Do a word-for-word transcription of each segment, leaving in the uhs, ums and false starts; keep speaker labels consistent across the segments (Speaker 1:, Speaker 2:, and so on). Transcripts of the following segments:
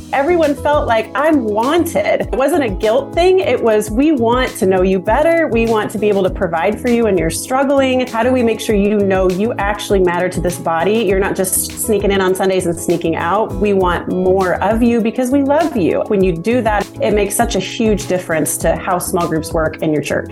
Speaker 1: everyone felt like I'm wanted. It wasn't a guilt thing. It was, we want to know you better. We want to be able to provide for you when you're struggling. How do we make sure you know you actually matter to this body? You're not just sneaking in on Sundays and sneaking out. We want more of you because we love you. When you do that, it makes such a huge difference to how small groups work in your church.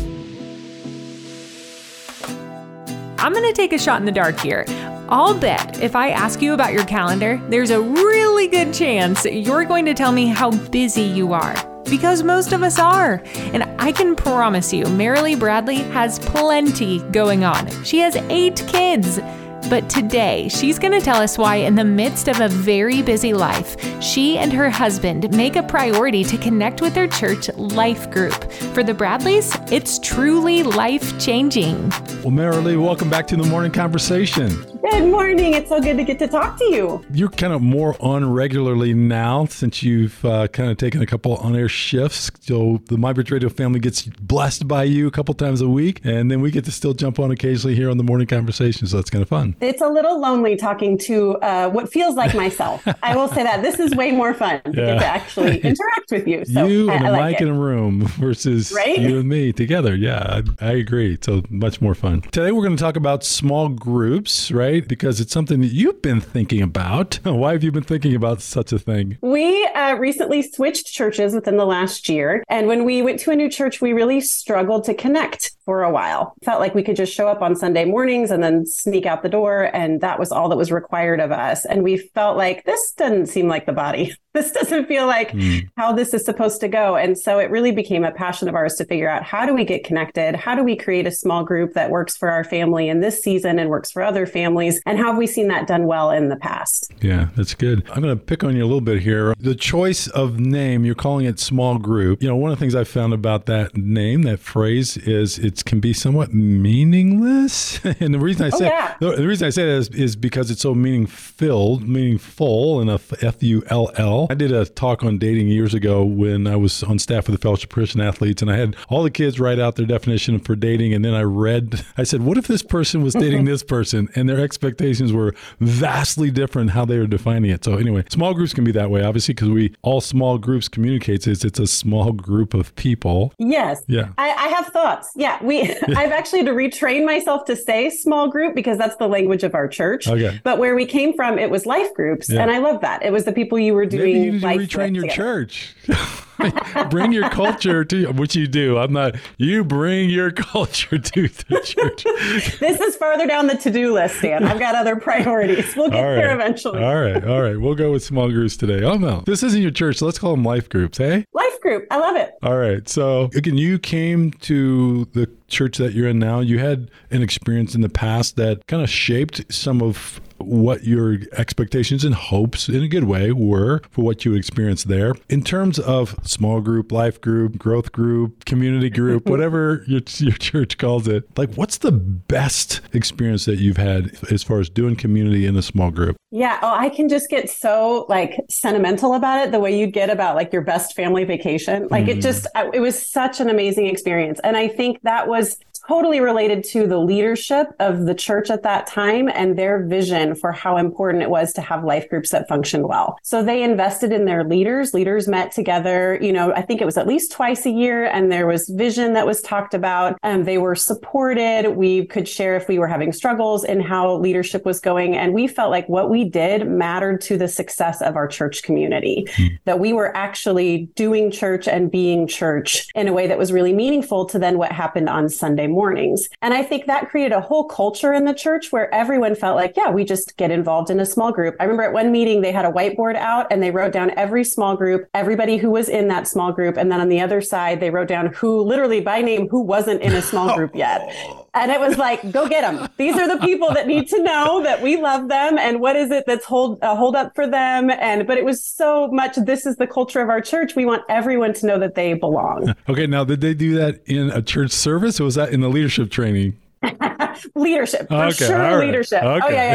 Speaker 2: I'm going to take a shot in the dark here. I'll bet if I ask you about your calendar, there's a really good chance you're going to tell me how busy you are. Because most of us are. And I can promise you, Marilee Bradley has plenty going on. She has eight kids. But today, she's going to tell us why in the midst of a very busy life, she and her husband make a priority to connect with their church life group. For the Bradleys, it's truly life-changing.
Speaker 3: Well, Marilee, welcome back to the Morning Conversation.
Speaker 1: Good morning. It's so good to get to talk to you.
Speaker 3: You're kind of more on regularly now since you've uh, kind of taken a couple on-air shifts. So the MyBridge Radio family gets blessed by you a couple times a week, and then we get to still jump on occasionally here on the Morning Conversation. So that's kind of fun.
Speaker 1: It's a little lonely talking to uh, what feels like myself. I will say that. This is way more fun to
Speaker 3: Yeah.
Speaker 1: get to actually interact with you. So
Speaker 3: you
Speaker 1: I,
Speaker 3: and
Speaker 1: I
Speaker 3: a
Speaker 1: like
Speaker 3: mic
Speaker 1: it.
Speaker 3: in a room versus
Speaker 1: Right?
Speaker 3: you and me together. Yeah, I, I agree. So much more fun. Today we're going to talk about small groups, right? Because it's something that you've been thinking about. Why have you been thinking about such a thing?
Speaker 1: We uh, recently switched churches within the last year. And when we went to a new church, we really struggled to connect for a while. Felt like we could just show up on Sunday mornings and then sneak out the door. And that was all that was required of us. And we felt like this doesn't seem like the body. This doesn't feel like mm. how this is supposed to go. And so it really became a passion of ours to figure out, how do we get connected? How do we create a small group that works for our family in this season and works for other families? And how have we seen that done well in the past?
Speaker 3: Yeah, that's good. I'm going to pick on you a little bit here. The choice of name, you're calling it small group. You know, one of the things I found about that name, that phrase, is it can be somewhat meaningless. And the reason I say
Speaker 1: oh, yeah.
Speaker 3: the, the reason I say that is, is because it's so meaning filled, meaningful, and a F U L L. I did a talk on dating years ago when I was on staff with the Fellowship of Christian Athletes, and I had all the kids write out their definition for dating, and then I read, I said, what if this person was dating this person, and their expectations were vastly different how they were defining it. So anyway, small groups can be that way, obviously, because we, all small groups communicates is it's a small group of people.
Speaker 1: Yes.
Speaker 3: Yeah.
Speaker 1: I, I have thoughts. Yeah. We, I've actually had to retrain myself to say small group because that's the language of our church.
Speaker 3: Okay.
Speaker 1: But where we came from, it was life groups.
Speaker 3: Yeah.
Speaker 1: And I love that. It was the people you were doing.
Speaker 3: Maybe you need to
Speaker 1: life
Speaker 3: retrain your
Speaker 1: together.
Speaker 3: church. Bring your culture to, which you do. I'm not, you bring your culture to the church.
Speaker 1: This is farther down the to-do list, Dan. I've got other priorities. We'll get
Speaker 3: All
Speaker 1: there
Speaker 3: right.
Speaker 1: eventually.
Speaker 3: All right. All right. We'll go with small groups today. Oh, no. This isn't your church. So let's call them life groups, hey?
Speaker 1: Life group. I love it.
Speaker 3: All right. So again, you came to the church that you're in now. You had an experience in the past that kind of shaped some of what your expectations and hopes in a good way were for what you experienced there. In terms of small group, life group, growth group, community group, whatever your, your church calls it, like what's the best experience that you've had as far as doing community in a small group?
Speaker 1: Yeah. Oh, I can just get so like sentimental about it the way you'd get about like your best family vacation. Like mm. it just, it was such an amazing experience. And I think that was totally related to the leadership of the church at that time and their vision for how important it was to have life groups that functioned well. So they invested in their leaders. Leaders met together, you know, I think it was at least twice a year, and there was vision that was talked about, and they were supported. We could share if we were having struggles in how leadership was going. And we felt like what we did mattered to the success of our church community, mm. that we were actually doing church and being church in a way that was really meaningful to then what happened on Sunday mornings. And I think that created a whole culture in the church where everyone felt like, yeah, we just get involved in a small group. I remember at one meeting, they had a whiteboard out and they wrote down every small group, everybody who was in that small group. And then on the other side, they wrote down who literally by name, who wasn't in a small group yet. And it was like, go get them. These are the people that need to know that we love them. And what is it that's hold, uh, hold up for them? And, but it was so much, this is the culture of our church. We want everyone to know that they belong.
Speaker 3: Okay. Now, did they do that in a church service or was that in the leadership training?
Speaker 1: Leadership, for
Speaker 3: Okay,
Speaker 1: sure.
Speaker 3: all right.
Speaker 1: Leadership.
Speaker 3: Okay.
Speaker 1: Oh yeah,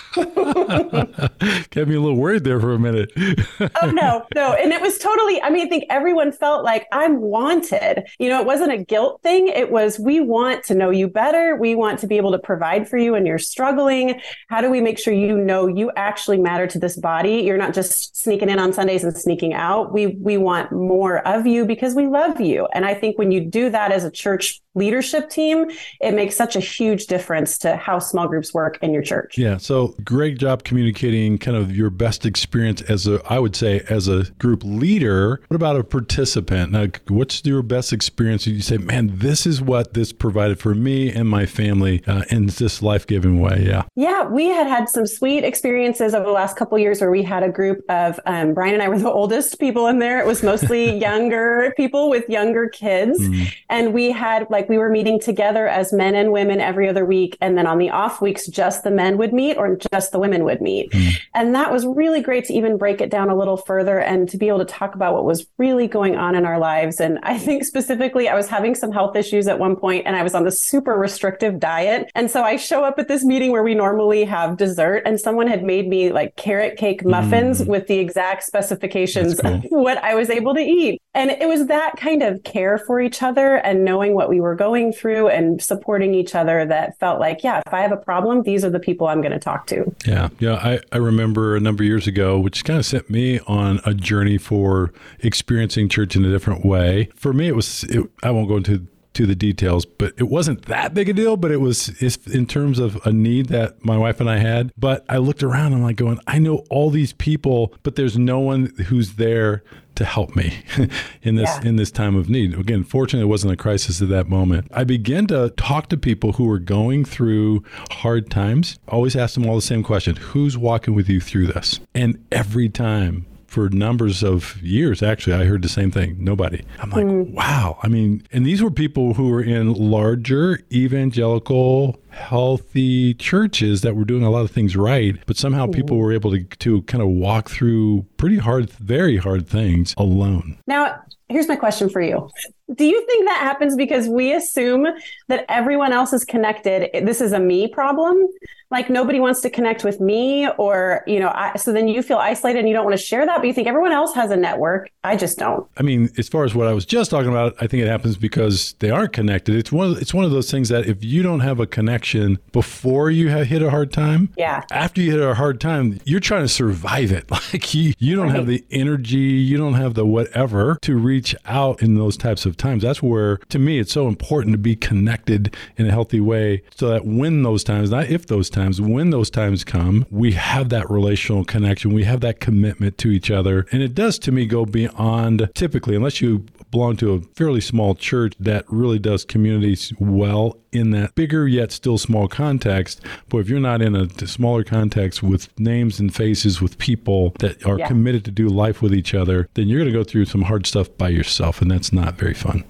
Speaker 1: yeah, yeah.
Speaker 3: Got me a little worried there for a minute.
Speaker 1: Oh no, no. And it was totally, I mean, I think everyone felt like I'm wanted. You know, it wasn't a guilt thing. It was, we want to know you better. We want to be able to provide for you when you're struggling. How do we make sure you know you actually matter to this body? You're not just sneaking in on Sundays and sneaking out. We we want more of you because we love you. And I think when you do that as a church leadership team, it makes such a huge difference to how small groups work in your church.
Speaker 3: Yeah. So great job communicating kind of your best experience as a, I would say, as a group leader. What about a participant? Now, what's your best experience? You say, man, this is what this provided for me and my family uh, in this life-giving way. Yeah.
Speaker 1: Yeah. We had had some sweet experiences over the last couple of years where we had a group of, um, Brian and I were the oldest people in there. It was mostly younger people with younger kids. Mm. And we had like, we were meeting together as men and women every other week. And then on the off weeks, just the men would meet or just the women would meet. Mm. And that was really great to even break it down a little further and to be able to talk about what was really going on in our lives. And I think specifically, I was having some health issues at one point and I was on this super restrictive diet. And so I show up at this meeting where we normally have dessert and someone had made me like carrot cake muffins mm. with the exact specifications cool. of what I was able to eat. And it was that kind of care for each other and knowing what we were going through and supporting each other that felt like, yeah, if I have a problem, these are the people I'm going to talk to.
Speaker 3: Yeah. Yeah. I, I remember a number of years ago, which kind of sent me on a journey for experiencing church in a different way. For me, it was, it, I won't go into to the details, but it wasn't that big a deal, but it was in terms of a need that my wife and I had. But I looked around and I'm like going, I know all these people, but there's no one who's there to help me in this yeah. in this time of need. Again, fortunately, it wasn't a crisis at that moment. I began to talk to people who were going through hard times. Always ask them all the same question: who's walking with you through this? And every time, for numbers of years, actually, I heard the same thing. Nobody. I'm like, mm. wow. I mean, and these were people who were in larger evangelical, healthy churches that were doing a lot of things right, but somehow mm. people were able to, to kind of walk through pretty hard, very hard things alone.
Speaker 1: Now, here's my question for you. Do you think that happens because we assume that everyone else is connected? This is a me problem. Like nobody wants to connect with me or, you know, I, so then you feel isolated and you don't want to share that, but you think everyone else has a network. I just don't.
Speaker 3: I mean, as far as what I was just talking about, I think it happens because they aren't connected. It's one of, it's one of those things that if you don't have a connection before you have hit a hard time,
Speaker 1: yeah.
Speaker 3: after you hit a hard time, you're trying to survive it. Like you, you don't right. have the energy, you don't have the whatever to reach out in those types of times. That's where, to me, it's so important to be connected in a healthy way so that when those times, not if those times, when those times come, we have that relational connection. We have that commitment to each other. And it does, to me, go beyond typically, unless you belong to a fairly small church that really does communities well in that bigger yet still small context. But if you're not in a smaller context with names and faces with people that are yeah. committed to do life with each other, then you're going to go through some hard stuff by yourself, and that's not very fun.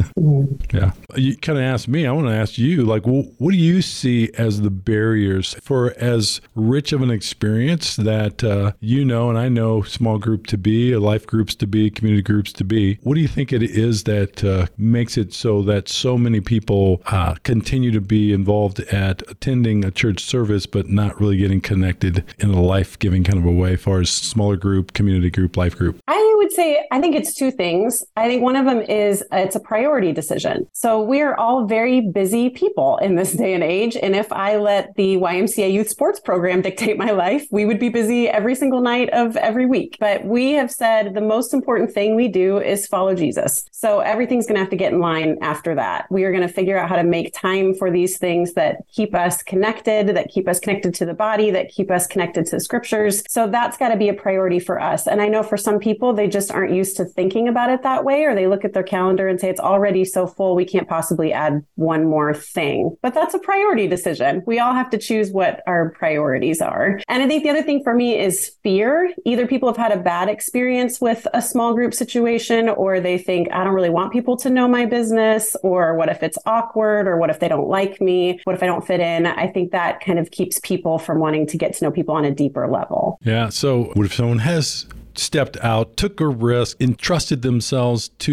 Speaker 3: mm. Yeah. You kind of asked me, I want to ask you, like, well, what do you see as the barriers for as rich of an experience that uh, you know, and I know small group to be, life groups to be, community groups to be, what do you think it is that uh, makes it so that so many people uh, continue to be involved at attending a church service, but not really getting connected in a life-giving kind of a way as far as smaller group, community group, life group?
Speaker 1: I would say, I think it's two things. I think one of them is uh, it's a priority decision. So we are all very busy people in this day and age. And if I let the Y M C A youth sports program dictate my life, we would be busy every single night of every week. But we have said the most important thing we do is follow Jesus. So everything's going to have to get in line after that. We are going to figure out how to make time for these things that keep us connected, that keep us connected to the body, that keep us connected to the scriptures. So that's got to be a priority for us. And I know for some people, they just aren't used to thinking about it that way, or they look at their calendar and say, it's already so full, we can't possibly add one more thing. But that's a priority decision. We all have to choose what our priorities are. And I think the other thing for me is fear. Either people have had a bad experience with a small group situation, or they think, I don't really want people to know my business, or what if it's awkward, or what if they don't like me? What if I don't fit in? I think that kind of keeps people from wanting to get to know people on a deeper level.
Speaker 3: Yeah. So what if someone has stepped out, took a risk, entrusted themselves to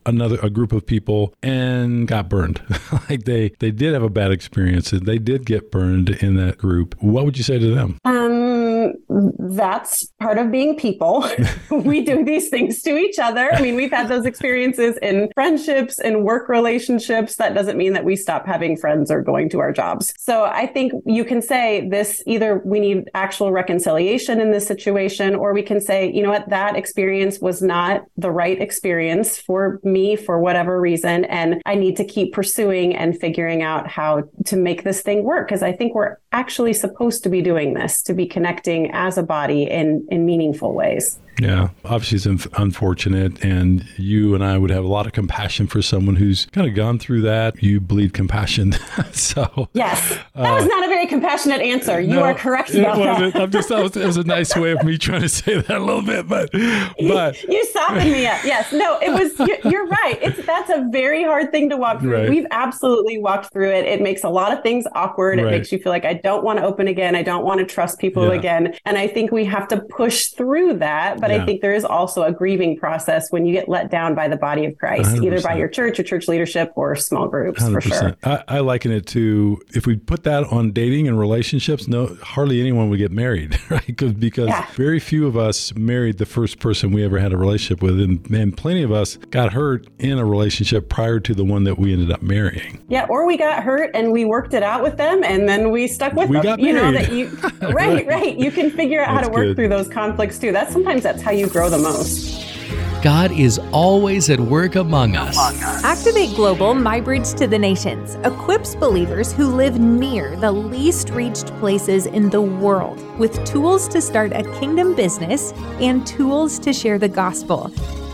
Speaker 3: another a group of people and got burned. Like they they did have a bad experience and they did get burned in that group. What would you say to them?
Speaker 1: Um, that's part of being people. We do these things to each other. I mean, we've had those experiences in friendships and work relationships. That doesn't mean that we stop having friends or going to our jobs. So I think you can say this, either we need actual reconciliation in this situation, or we can say, you know what, that experience was not the right experience for me for whatever reason. And I need to keep pursuing and figuring out how to make this thing work. Because I think we're actually supposed to be doing this, to be connecting as a body in, in meaningful ways.
Speaker 3: Yeah, obviously it's un- unfortunate, and you and I would have a lot of compassion for someone who's kind of gone through that. You bleed compassion, so
Speaker 1: yes, that uh, was not a very compassionate answer. You
Speaker 3: no,
Speaker 1: are correct about that.
Speaker 3: I'm just, that was, it was a nice way of me trying to say that a little bit, but but
Speaker 1: you softened me up. Yes, no, it was. You, you're right. It's that's a very hard thing to walk through. Right. We've absolutely walked through it. It makes a lot of things awkward. Right. It makes you feel like I don't want to open again. I don't want to trust people yeah. again, and I think we have to push through that. But yeah. I think there is also a grieving process when you get let down by the body of Christ, one hundred percent. Either by your church or church leadership or small groups, one hundred percent.
Speaker 3: For sure. I, I liken it to, if we put that on dating and relationships, no, hardly anyone would get married, right? Because because yeah. very few of us married the first person we ever had a relationship with, and, and plenty of us got hurt in a relationship prior to the one that we ended up marrying.
Speaker 1: Yeah, or we got hurt and we worked it out with them, and then we stuck with
Speaker 3: we
Speaker 1: them.
Speaker 3: Got
Speaker 1: you
Speaker 3: married.
Speaker 1: know that you right, right, right. You can figure out
Speaker 3: that's
Speaker 1: how to work
Speaker 3: good.
Speaker 1: through those conflicts too. That's sometimes that's how you grow the most.
Speaker 4: God is always at work among us.
Speaker 2: Activate Global, My Bridge to the Nations, equips believers who live near the least reached places in the world with tools to start a kingdom business and tools to share the gospel.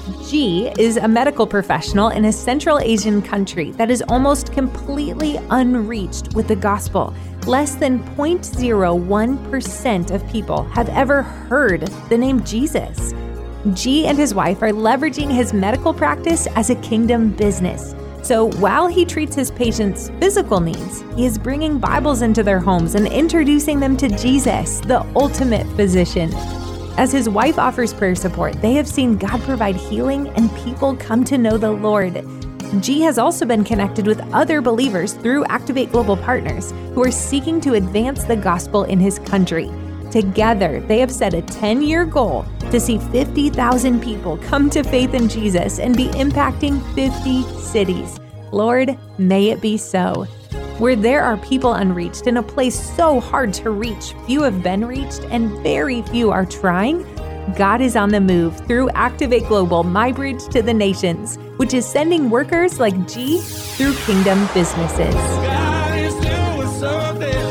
Speaker 2: G is a medical professional in a Central Asian country that is almost completely unreached with the gospel. Less than zero point zero one percent of people have ever heard the name Jesus. G and his wife are leveraging his medical practice as a kingdom business. So while he treats his patients' physical needs, he is bringing Bibles into their homes and introducing them to Jesus, the ultimate physician. As his wife offers prayer support, they have seen God provide healing and people come to know the Lord. G has also been connected with other believers through Activate Global Partners who are seeking to advance the gospel in his country. Together, they have set a ten-year goal to see fifty thousand people come to faith in Jesus and be impacting fifty cities. Lord, may it be so. Where there are people unreached in a place so hard to reach, few have been reached and very few are trying, God is on the move through Activate Global, My Bridge to the Nations, which is sending workers like G through kingdom businesses.
Speaker 5: God is doing something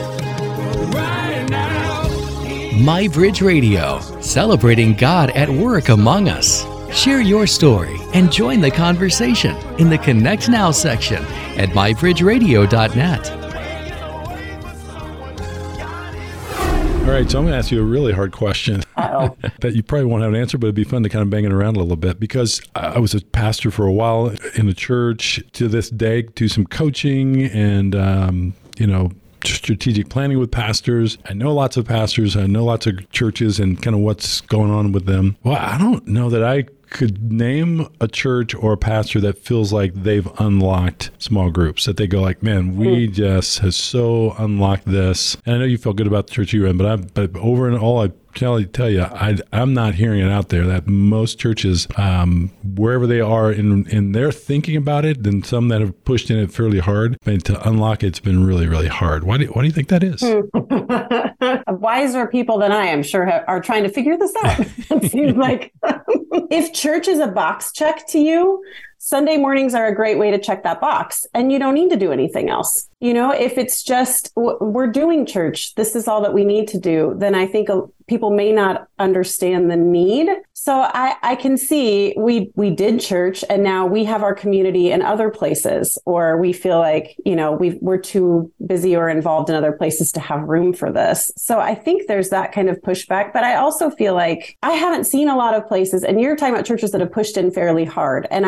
Speaker 5: right now.
Speaker 4: My Bridge Radio, celebrating God at work among us. Share your story and join the conversation in the Connect Now section at my bridge radio dot net.
Speaker 3: All right, so I'm going to ask you a really hard question that you probably won't have an answer, but it'd be fun to kind of bang it around a little bit, because I was a pastor for a while in a church. To this day, do some coaching and, um, you know, strategic planning with pastors. I know lots of pastors. I know lots of churches and kind of what's going on with them. Well, I don't know that I could name a church or a pastor that feels like they've unlocked small groups, that they go like, man, we mm. just have so unlocked this. And I know you felt good about the church you were in, but I, but over and all, I tell, tell you, I, I'm not hearing it out there that most churches, um, wherever they are in, in their thinking about it, then some that have pushed in it fairly hard, but to unlock it, it's been really, really hard. Why do, why do you think that is?
Speaker 1: Wiser people than I am sure ha- are trying to figure this out. It seems like if church is a box check to you, Sunday mornings are a great way to check that box, and you don't need to do anything else. You know, if it's just, we're doing church, this is all that we need to do, then I think people may not understand the need. So I, I can see we we did church and now we have our community in other places, or we feel like, you know, we've, we're too busy or involved in other places to have room for this. So I think there's that kind of pushback. But I also feel like I haven't seen a lot of places, and you're talking about churches that have pushed in fairly hard. And I feel like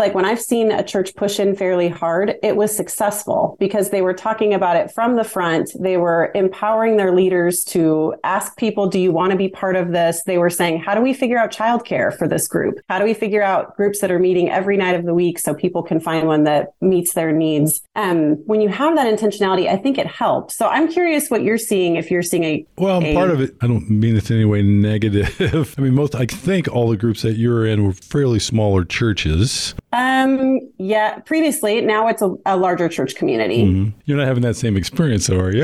Speaker 1: like when I've seen a church push in fairly hard, it was successful because they were talking about it from the front. They were empowering their leaders to ask people, do you want to be part of this? They were saying, how do we figure out childcare for this group? How do we figure out groups that are meeting every night of the week so people can find one that meets their needs? Um, when you have that intentionality, I think it helps. So I'm curious what you're seeing, if you're seeing a...
Speaker 3: Well,
Speaker 1: a,
Speaker 3: part of it, I don't mean it in any way negative. I mean, most, I think all the groups that you're in were fairly smaller churches.
Speaker 1: Um, yeah, previously, now it's a, a larger church community.
Speaker 3: Mm-hmm. You're not having that same experience, though, are you?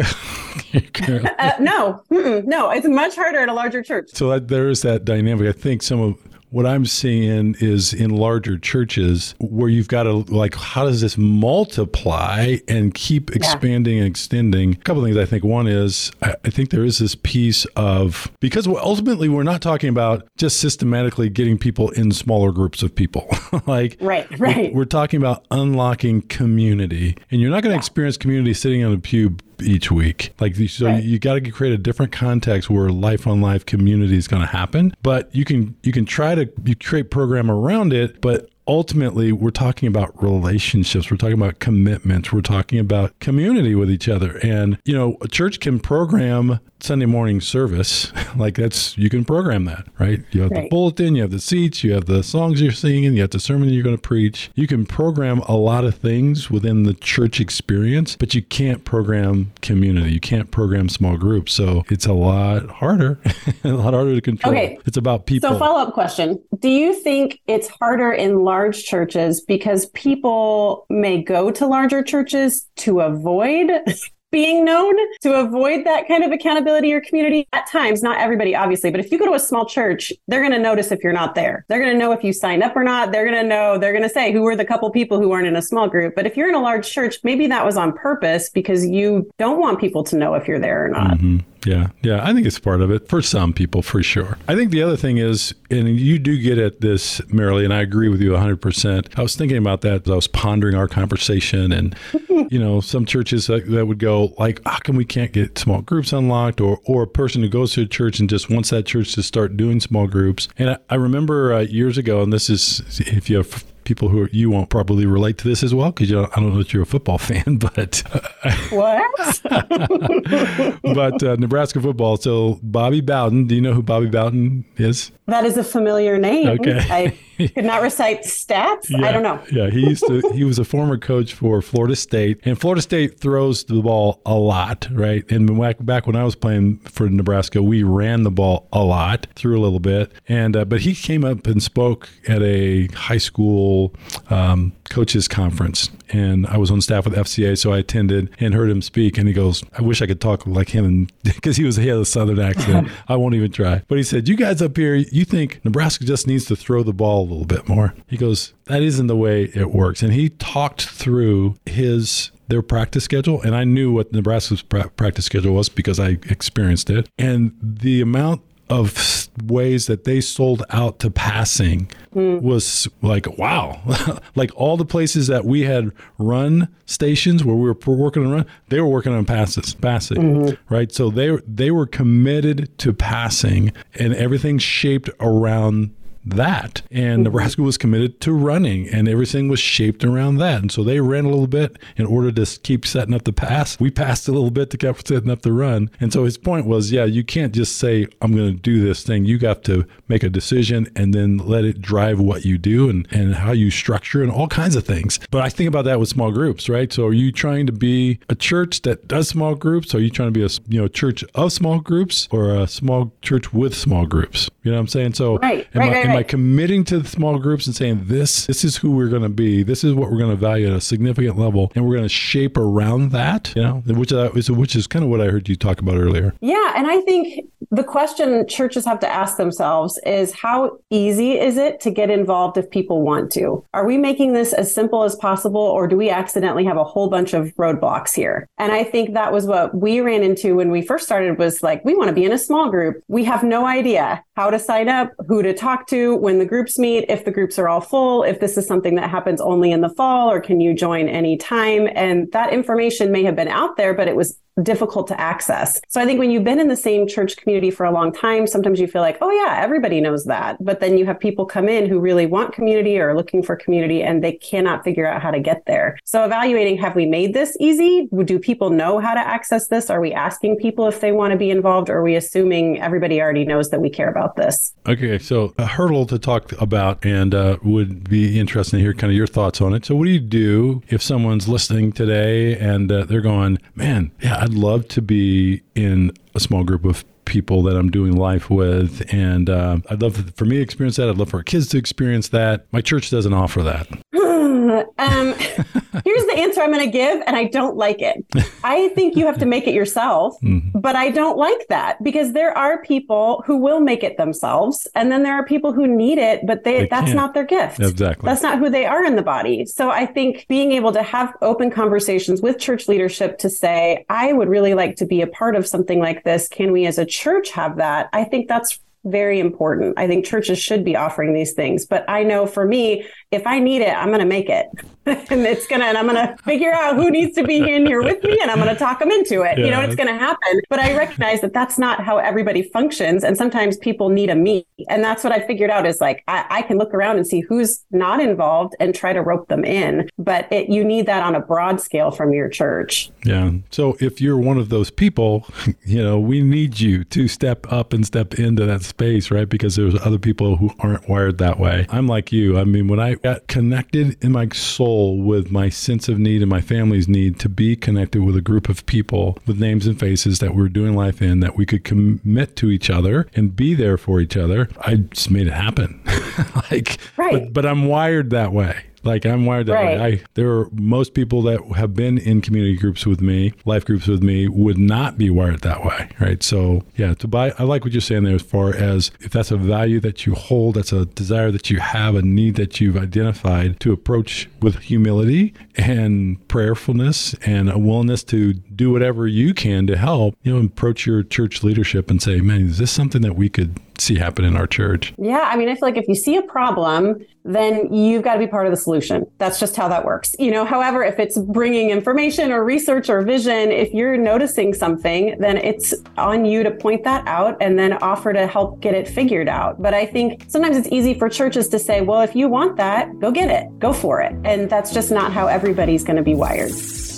Speaker 1: uh, no, mm-mm, no, it's much harder at a larger church.
Speaker 3: So that, there is that dynamic. I think some of what I'm seeing is in larger churches where you've got to, like, how does this multiply and keep expanding yeah. and extending? A couple of things I think. One is, I, I think there is this piece of, because ultimately we're not talking about just systematically getting people in smaller groups of people. like,
Speaker 1: right, right.
Speaker 3: We're, we're talking about unlocking community. And you're not going to yeah. experience community sitting on a pew each week. Like, so right. you got to create a different context where life on life community is going to happen. But you can you can try to you create program around it, but ultimately, we're talking about relationships. We're talking about commitments. We're talking about community with each other. And, you know, a church can program Sunday morning service. Like, that's, you can program that, right? You have right. the bulletin, you have the seats, you have the songs you're singing, you have the sermon you're going to preach. You can program a lot of things within the church experience, but you can't program community. You can't program small groups. So it's a lot harder, a lot harder to control.
Speaker 1: Okay.
Speaker 3: It's about people.
Speaker 1: So follow-up question. Do you think it's harder in large churches because people may go to larger churches to avoid being known, to avoid that kind of accountability or community? At times, not everybody, obviously, but if you go to a small church, they're going to notice if you're not there. They're going to know if you signed up or not. They're going to know, they're going to say, who were the couple people who weren't in a small group? But if you're in a large church, maybe that was on purpose because you don't want people to know if you're there or not.
Speaker 3: Mm-hmm. Yeah. Yeah. I think it's part of it for some people, for sure. I think the other thing is, and you do get at this, Marilee, and I agree with you one hundred percent. I was thinking about that as I was pondering our conversation. And, you know, some churches that, that would go like, how come we can't get small groups unlocked? Or or a person who goes to a church and just wants that church to start doing small groups. And I, I remember uh, years ago, and this is, if you have people who are, you won't probably relate to this as well, because I don't know that you're a football fan, but uh,
Speaker 1: what?
Speaker 3: but uh, Nebraska football. So Bobby Bowden, do you know who Bobby Bowden is?
Speaker 1: That is a familiar name.
Speaker 3: Okay.
Speaker 1: I could not recite stats.
Speaker 3: Yeah,
Speaker 1: I don't know.
Speaker 3: Yeah, he used to. He was a former coach for Florida State, and Florida State throws the ball a lot, right? And back back when I was playing for Nebraska, we ran the ball a lot, threw a little bit, and uh, but he came up and spoke at a high school um, coaches conference, and I was on staff with F C A, so I attended and heard him speak. And he goes, "I wish I could talk like him," because he was he had a Southern accent. I won't even try. But he said, "You guys up here, you think Nebraska just needs to throw the ball a little bit more?" He goes, "That isn't the way it works." And he talked through his their practice schedule, and I knew what Nebraska's pra- practice schedule was because I experienced it, and the amount of ways that they sold out to passing mm. was like, wow. Like all the places that we had run stations where we were working on run, they were working on passes, passing, mm-hmm. right? So they they were committed to passing, and everything shaped around that. And mm-hmm. Nebraska was committed to running, and everything was shaped around that. And so they ran a little bit in order to keep setting up the pass. We passed a little bit to keep setting up the run. And so his point was, yeah, you can't just say, I'm going to do this thing. You got to make a decision and then let it drive what you do and, and how you structure and all kinds of things. But I think about that with small groups, right? So are you trying to be a church that does small groups? Are you trying to be a you know church of small groups or a small church with small groups? You know what I'm saying? So
Speaker 1: right,
Speaker 3: am,
Speaker 1: right,
Speaker 3: I,
Speaker 1: right,
Speaker 3: am
Speaker 1: right.
Speaker 3: I committing to the small groups and saying this, this is who we're going to be. This is what we're going to value at a significant level. And we're going to shape around that, you know, which is, which is kind of what I heard you talk about earlier.
Speaker 1: Yeah. And I think the question churches have to ask themselves is how easy is it to get involved if people want to? Are we making this as simple as possible, or do we accidentally have a whole bunch of roadblocks here? And I think that was what we ran into when we first started, was like, we want to be in a small group. We have no idea how to sign up, who to talk to, when the groups meet, if the groups are all full, if this is something that happens only in the fall, or can you join anytime? And that information may have been out there, but it was difficult to access. So I think when you've been in the same church community for a long time, sometimes you feel like, oh yeah, everybody knows that. But then you have people come in who really want community or are looking for community, and they cannot figure out how to get there. So evaluating, have we made this easy? Do people know how to access this? Are we asking people if they want to be involved? Or are we assuming everybody already knows that we care about this?
Speaker 3: Okay, so a hurdle to talk about, and uh, would be interesting to hear kind of your thoughts on it. So what do you do if someone's listening today and uh, they're going, man, yeah, I'd love to be in a small group of people that I'm doing life with, and uh, I'd love for me to experience that. I'd love for our kids to experience that. My church doesn't offer that.
Speaker 1: um, here's the answer I'm going to give, and I don't like it. I think you have to make it yourself, mm-hmm. but I don't like that, because there are people who will make it themselves, and then there are people who need it, but they, they that's can't. Not their gift.
Speaker 3: Exactly.
Speaker 1: That's not who they are in the body. So I think being able to have open conversations with church leadership to say, I would really like to be a part of something like this. Can we as a church have that? I think that's very important. I think churches should be offering these things, but I know for me, if I need it, I'm going to make it. and it's going to, and I'm going to figure out who needs to be in here with me, and I'm going to talk them into it. Yeah. You know, it's going to happen. But I recognize that that's not how everybody functions. And sometimes people need a me. And that's what I figured out is like, I, I can look around and see who's not involved and try to rope them in. But it, you need that on a broad scale from your church.
Speaker 3: Yeah. So if you're one of those people, you know, we need you to step up and step into that space, right? Because there's other people who aren't wired that way. I'm like you. I mean, when I got connected in my soul with my sense of need and my family's need to be connected with a group of people with names and faces that we're doing life in, that we could commit to each other and be there for each other, I just made it happen. like,
Speaker 1: right.
Speaker 3: but, but I'm wired that way. Like I'm wired that
Speaker 1: right.
Speaker 3: way. I, there are most people that have been in community groups with me, life groups with me, would not be wired that way, right? So yeah, to buy, I like what you're saying there as far as if that's a value that you hold, that's a desire that you have, a need that you've identified, to approach with humility and prayerfulness and a willingness to do whatever you can to help, you know, approach your church leadership and say, man, is this something that we could see happen in our church?
Speaker 1: Yeah. I mean, I feel like if you see a problem, then you've got to be part of the solution. That's just how that works. You know, however, if it's bringing information or research or vision, if you're noticing something, then it's on you to point that out and then offer to help get it figured out. But I think sometimes it's easy for churches to say, well, if you want that, go get it, go for it. And that's just not how everybody's going to be wired.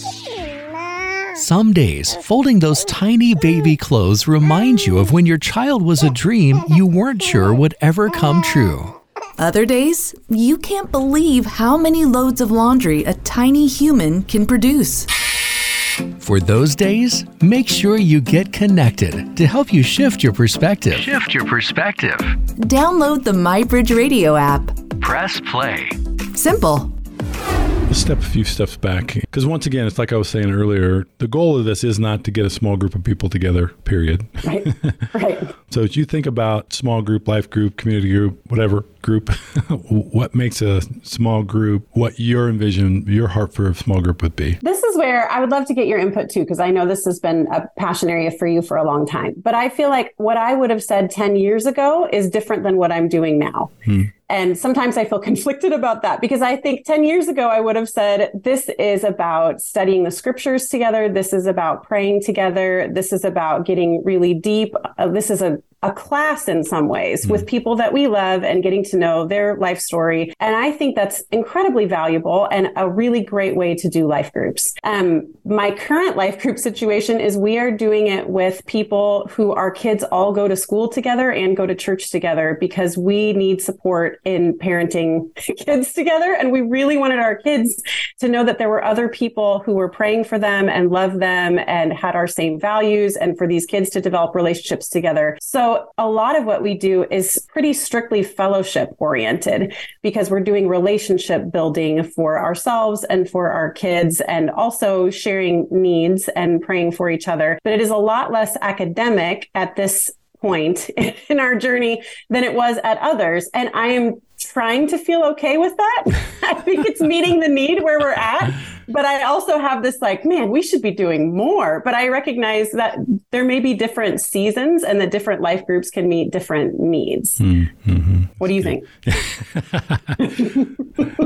Speaker 4: Some days, folding those tiny baby clothes reminds you of when your child was a dream you weren't sure would ever come true.
Speaker 6: Other days, you can't believe how many loads of laundry a tiny human can produce.
Speaker 4: For those days, make sure you get connected to help you shift your perspective. Shift your perspective.
Speaker 6: Download the MyBridge Radio app.
Speaker 4: Press play.
Speaker 6: Simple.
Speaker 3: Let's step a few steps back, because once again, it's like I was saying earlier, the goal of this is not to get a small group of people together, period.
Speaker 1: Right, right.
Speaker 3: So as you think about small group, life group, community group, whatever group, what makes a small group, what your envision, your heart for a small group would be?
Speaker 1: This is where I would love to get your input too, because I know this has been a passion area for you for a long time. But I feel like what I would have said ten years ago is different than what I'm doing now. Hmm. And sometimes I feel conflicted about that, because I think ten years ago, I would have said, this is about studying the scriptures together. This is about praying together. This is about getting really deep. Uh, this is a a class in some ways mm. with people that we love and getting to know their life story. And I think that's incredibly valuable and a really great way to do life groups. Um, my current life group situation is we are doing it with people who our kids all go to school together and go to church together, because we need support in parenting kids together. And we really wanted our kids to know that there were other people who were praying for them and loved them and had our same values, and for these kids to develop relationships together. So So a lot of what we do is pretty strictly fellowship oriented, because we're doing relationship building for ourselves and for our kids, and also sharing needs and praying for each other. But it is a lot less academic at this point in our journey than it was at others. And I am trying to feel okay with that. I think it's meeting the need where we're at. But I also have this like, man, we should be doing more. But I recognize that there may be different seasons and that different life groups can meet different needs. Mm-hmm. What do you think?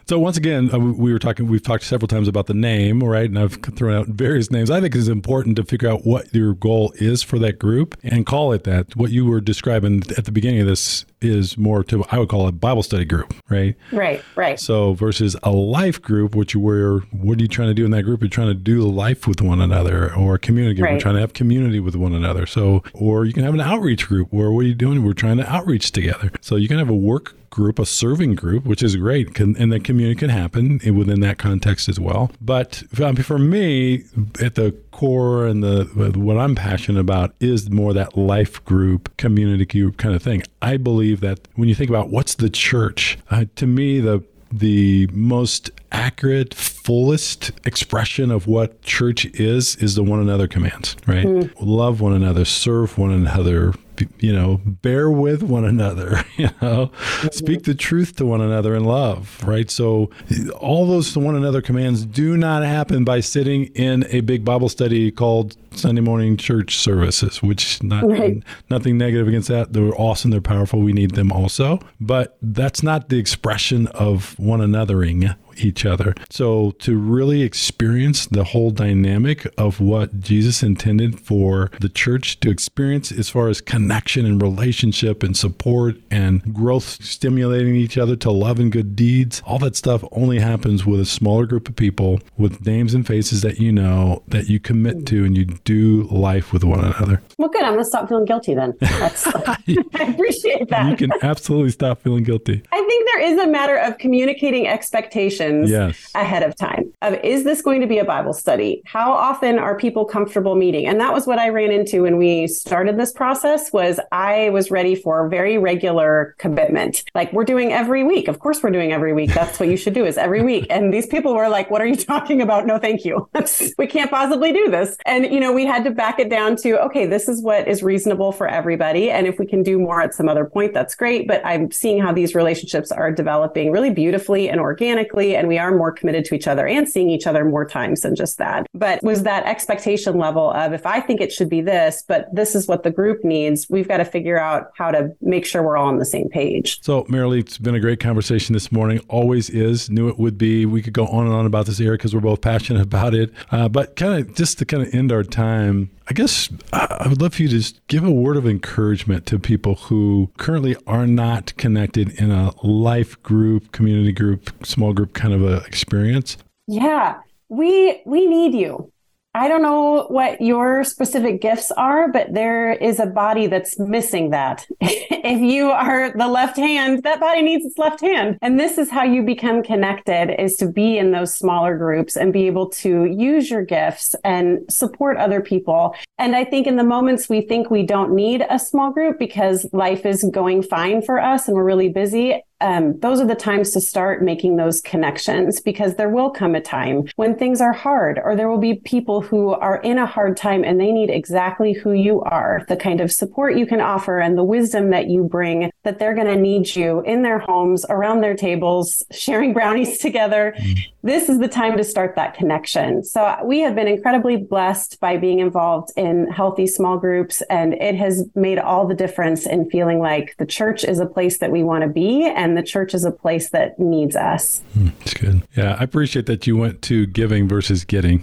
Speaker 3: So once again, uh, we were talking, we've talked several times about the name, right? And I've thrown out various names. I think it's important to figure out what your goal is for that group and call it that. What you were describing at the beginning of this is more to, I would call it a Bible study group, right?
Speaker 1: Right, right.
Speaker 3: So versus a life group, which you were, what are you trying to do in that group? You're trying to do life with one another, or a community group.
Speaker 1: Right.
Speaker 3: We're trying to have community with one another. So, or you can have an outreach group where what are you doing? We're trying to outreach together. So you can have a work group, a serving group, which is great. Can, and the community can happen within that context as well. But for me, at the core and the what I'm passionate about is more that life group, community group kind of thing. I believe that when you think about what's the church, uh, to me, the the most accurate, fullest expression of what church is, is the one another commands, right? Mm. Love one another, serve one another, you know, bear with one another, you know, mm-hmm. speak the truth to one another in love, right? So all those one another commands do not happen by sitting in a big Bible study called Sunday morning church services, which not right. nothing negative against that. They're awesome. They're powerful. We need them also. But that's not the expression of one anothering each other. So to really experience the whole dynamic of what Jesus intended for the church to experience as far as connection and relationship and support and growth, stimulating each other to love and good deeds, all that stuff only happens with a smaller group of people with names and faces that you know, that you commit to, and you do life with one another.
Speaker 1: Well, good. I'm going to stop feeling guilty then. That's, I appreciate that.
Speaker 3: You can absolutely stop feeling guilty.
Speaker 1: I think there is a matter of communicating expectations
Speaker 3: yes.
Speaker 1: ahead of time. Of, is this going to be a Bible study? How often are people comfortable meeting? And that was what I ran into when we started this process. Was I was ready for very regular commitment. Like, we're doing every week. Of course we're doing every week. That's what you should do, is every week. And these people were like, what are you talking about? No, thank you. We can't possibly do this. And, you know, we had to back it down to, okay, this is what is reasonable for everybody. And if we can do more at some other point, that's great. But I'm seeing how these relationships are developing really beautifully and organically. And we are more committed to each other and seeing each other more times than just that. But was that expectation level of, if I think it should be this, but this is what the group needs, we've got to figure out how to make sure we're all on the same page.
Speaker 3: So, Marilee, it's been a great conversation this morning. Always is. Knew it would be. We could go on and on about this area because we're both passionate about it. Uh, but kind of just to kind of end our time, I guess I would love for you to just give a word of encouragement to people who currently are not connected in a life group, community group, small group kind of a experience.
Speaker 1: Yeah, we we need you. I don't know what your specific gifts are, but there is a body that's missing that. If you are the left hand, that body needs its left hand. And this is how you become connected, is to be in those smaller groups and be able to use your gifts and support other people. And I think in the moments we think we don't need a small group because life is going fine for us and we're really busy, Um, those are the times to start making those connections, because there will come a time when things are hard, or there will be people who are in a hard time and they need exactly who you are, the kind of support you can offer and the wisdom that you bring, that they're going to need you in their homes, around their tables, sharing brownies together. Mm. This is the time to start that connection. So we have been incredibly blessed by being involved in healthy small groups, and it has made all the difference in feeling like the church is a place that we want to be, and the church is a place that needs us.
Speaker 3: Mm, that's good. Yeah, I appreciate that you went to giving versus getting.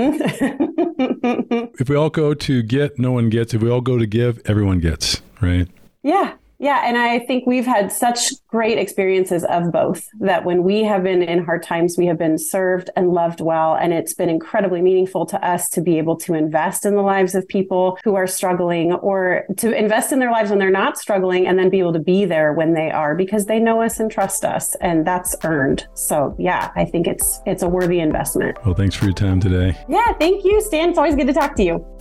Speaker 3: Mm-hmm. If we all go to get, no one gets. If we all go to give, everyone gets, right?
Speaker 1: Yeah. Yeah. And I think we've had such great experiences of both, that when we have been in hard times, we have been served and loved well. And it's been incredibly meaningful to us to be able to invest in the lives of people who are struggling, or to invest in their lives when they're not struggling, and then be able to be there when they are, because they know us and trust us, and that's earned. So yeah, I think it's it's a worthy investment.
Speaker 3: Well, thanks for your time today.
Speaker 1: Yeah. Thank you, Stan. It's always good to talk to you.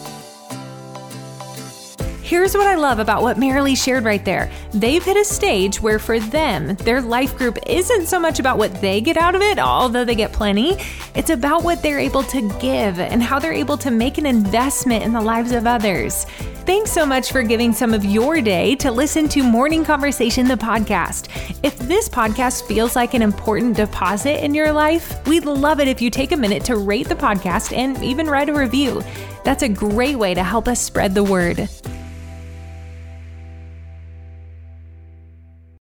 Speaker 2: Here's what I love about what Marilee shared right there. They've hit a stage where for them, their life group isn't so much about what they get out of it, although they get plenty. It's about what they're able to give and how they're able to make an investment in the lives of others. Thanks so much for giving some of your day to listen to Morning Conversation, the podcast. If this podcast feels like an important deposit in your life, we'd love it if you take a minute to rate the podcast and even write a review. That's a great way to help us spread the word.